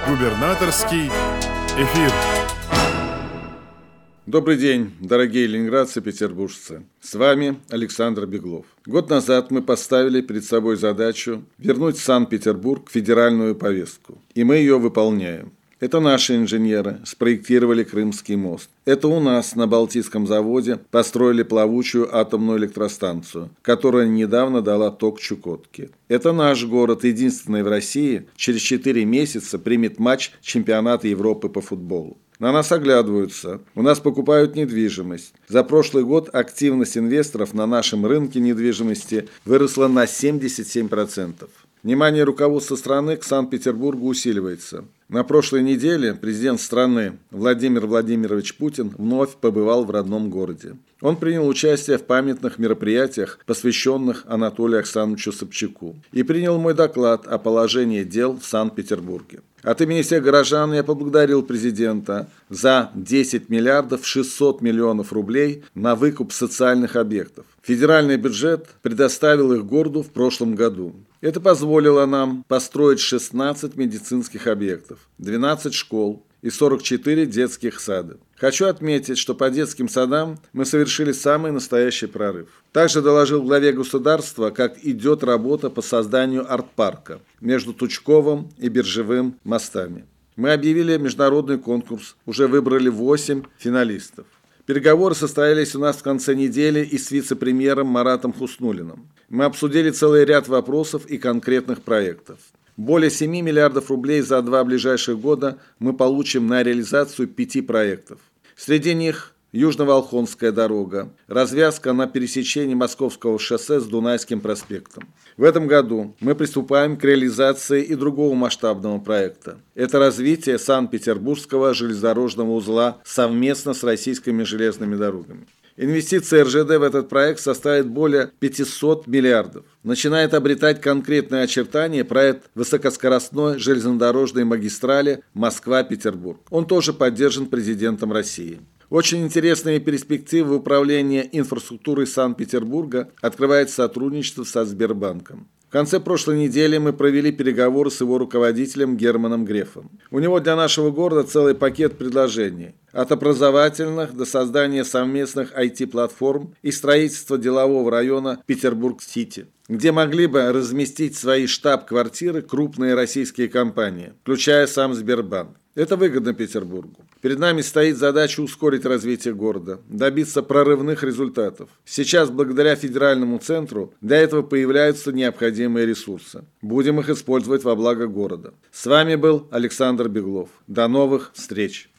Губернаторский эфир. Добрый день, дорогие ленинградцы, петербуржцы. С вами Александр Беглов. Год назад мы поставили перед собой задачу вернуть Санкт-Петербург в федеральную повестку. И мы ее выполняем. Это наши инженеры спроектировали Крымский мост. Это у нас на Балтийском заводе построили плавучую атомную электростанцию, которая недавно дала ток Чукотке. Это наш город, единственный в России, через 4 месяца примет матч чемпионата Европы по футболу. На нас оглядываются, у нас покупают недвижимость. За прошлый год активность инвесторов на нашем рынке недвижимости выросла на 77%. Внимание руководства страны к Санкт-Петербургу усиливается. На прошлой неделе президент страны Владимир Владимирович Путин вновь побывал в родном городе. Он принял участие в памятных мероприятиях, посвященных Анатолию Оксановичу Собчаку, и принял мой доклад о положении дел в Санкт-Петербурге. От имени всех горожан я поблагодарил президента за 10 миллиардов 600 миллионов рублей на выкуп социальных объектов. Федеральный бюджет предоставил их городу в прошлом году. Это позволило нам построить 16 медицинских объектов, 12 школ и 44 детских сада. Хочу отметить, что по детским садам мы совершили самый настоящий прорыв. Также доложил главе государства, как идет работа по созданию арт-парка между Тучковым и Биржевым мостами. Мы объявили международный конкурс, уже выбрали 8 финалистов. Переговоры состоялись у нас в конце недели и с вице-премьером Маратом Хуснуллиным. Мы обсудили целый ряд вопросов и конкретных проектов. Более 7 миллиардов рублей за 2 ближайших года мы получим на реализацию 5 проектов. Среди них Южно-Волхонская дорога, развязка на пересечении Московского шоссе с Дунайским проспектом. В этом году мы приступаем к реализации и другого масштабного проекта. Это развитие Санкт-Петербургского железнодорожного узла совместно с российскими железными дорогами. Инвестиции РЖД в этот проект составят более 500 миллиардов. Начинает обретать конкретные очертания проект высокоскоростной железнодорожной магистрали Москва-Петербург. Он тоже поддержан президентом России. Очень интересные перспективы управления инфраструктурой Санкт-Петербурга открывает сотрудничество со Сбербанком. В конце прошлой недели мы провели переговоры с его руководителем Германом Грефом. У него для нашего города целый пакет предложений. От образовательных до создания совместных IT-платформ и строительства делового района Петербург-Сити, где могли бы разместить свои штаб-квартиры крупные российские компании, включая сам Сбербанк. Это выгодно Петербургу. Перед нами стоит задача ускорить развитие города, добиться прорывных результатов. Сейчас, благодаря федеральному центру, для этого появляются необходимые ресурсы. Будем их использовать во благо города. С вами был Александр Беглов. До новых встреч!